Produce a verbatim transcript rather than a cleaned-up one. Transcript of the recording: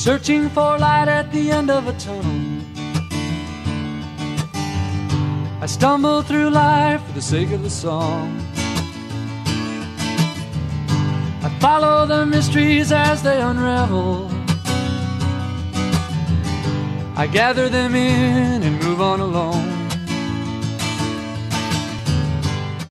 searching for light at the end of a tunnel. I stumble through life for the sake of the song. I follow the mysteries as they unravel. I gather them in and move on alone.